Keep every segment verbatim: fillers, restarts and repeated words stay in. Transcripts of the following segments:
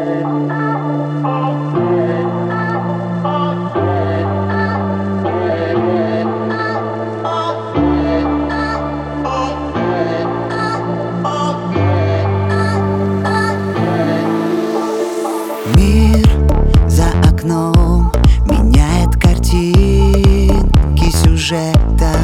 Мир за окном меняет картинки сюжетов.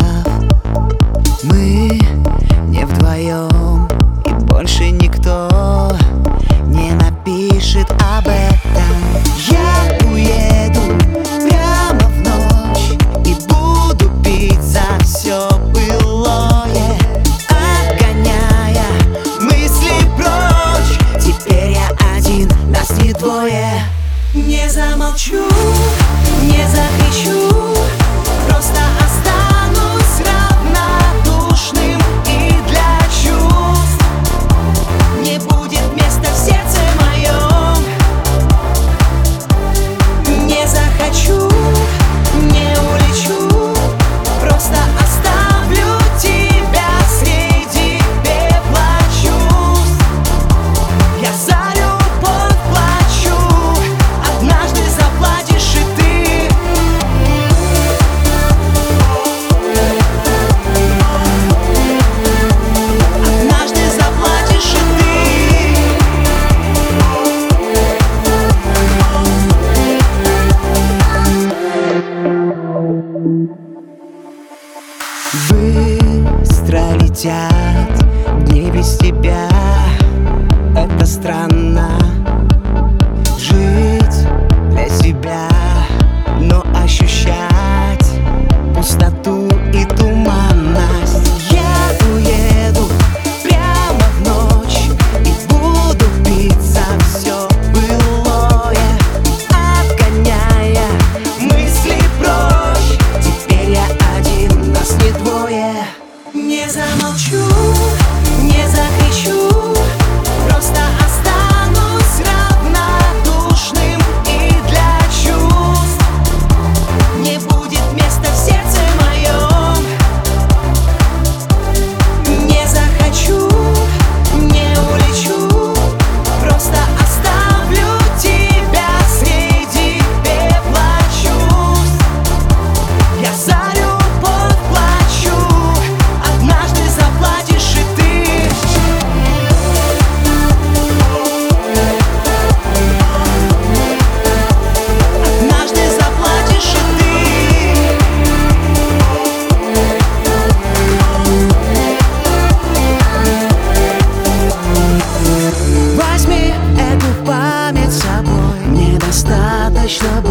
Мы не вдвоем, и больше никто не напишет об этом. Я уеду прямо в ночь и буду пить за все былое, отгоняя мысли прочь. Теперь я один, нас не двое. Не замолчу, не закричу, просто останусь равнодушным. И для чувств не будет места в сердце моем. Не захочу, не улечу, просто оставлю тебя среди пепла чувств. Я за любовь плачу, однажды заплатишь и ты. Однажды заплатишь и ты. Быстро летят дни без тебя. Это странно жить для себя, но ощущать пустоту и туманность. Я уеду прямо в ночь и буду пить за все былое, отгоняя мысли прочь. Теперь я один, нас не двое. Не замолчу, не закричу, просто останусь равнодушным. И для чувств не будет места в сердце моем. Не захочу, не улечу, просто оставлю тебя среди пепла чувств. Я за любовь плачу, однажды заплатишь и ты. Однажды заплатишь и ты. Возьми эту память с собой, мне достаточно